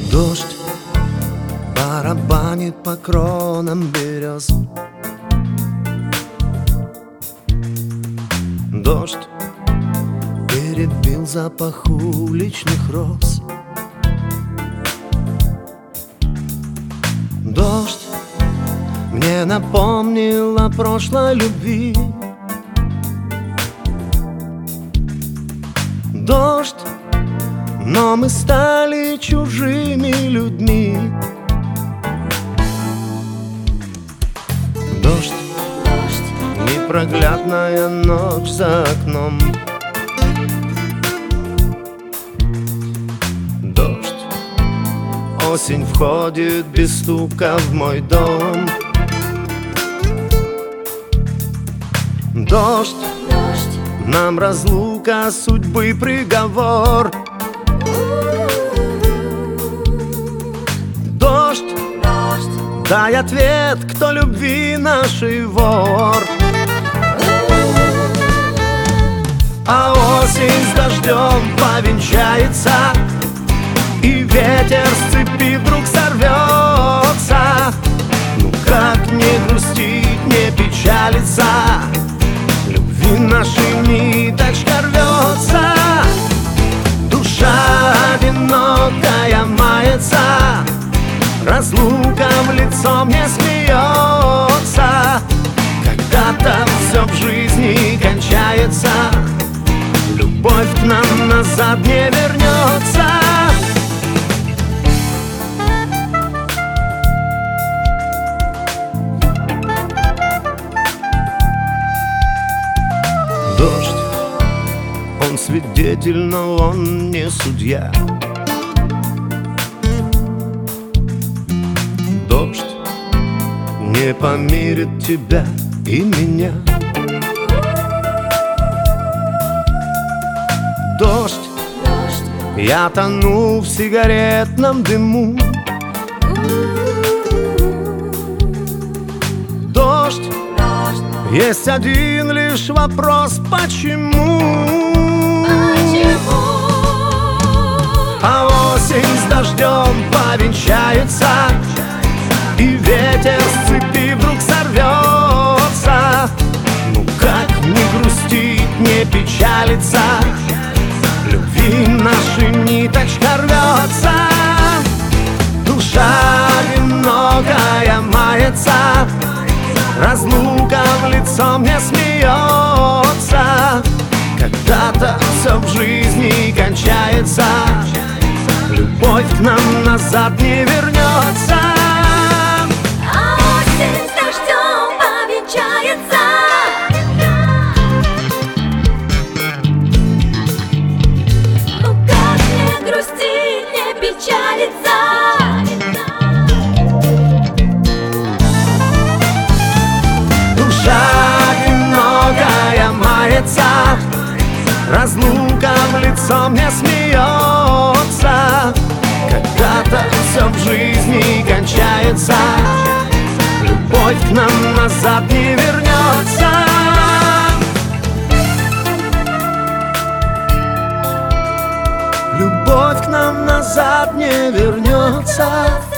Дождь барабанит по кронам берез. Дождь перебил запах уличных роз. Дождь мне напомнил о прошлой любви. Дождь, но мы стали чужими людьми. Дождь, непроглядная ночь за окном. Дождь, осень входит без стука в мой дом. Дождь, нам разлука судьбы приговор. Дождь, дай ответ, кто любви нашей вор. А осень с дождем повенчается, и ветер с цепи вдруг сорвется. Ну как не грустить, не печалиться, любви нашей ниточка рвется. Душа одинокая мается, разлука в лицо мне смеется. Когда-то все в жизни кончается, любовь к нам назад не вернется. Дождь, он свидетель, но он не судья. Дождь не помирит тебя и меня. Дождь, я тону в сигаретном дыму. Дождь, есть один лишь вопрос: почему? А осень с дождем повенчается, и ветер с цепи вдруг сорвется. Ну как не грустить, не печалиться, любви нашей ниточка рвется. Душа одинокая мается, разлука в лицо мне смеется. Когда-то все в жизни кончается, любовь к нам назад не вернется. А осень с дождем повенчается, ну как не грустить, не печалиться, разлука в лицо мне смеется. Когда-то все в жизни кончается, любовь к нам назад не вернется. Любовь к нам назад не вернется.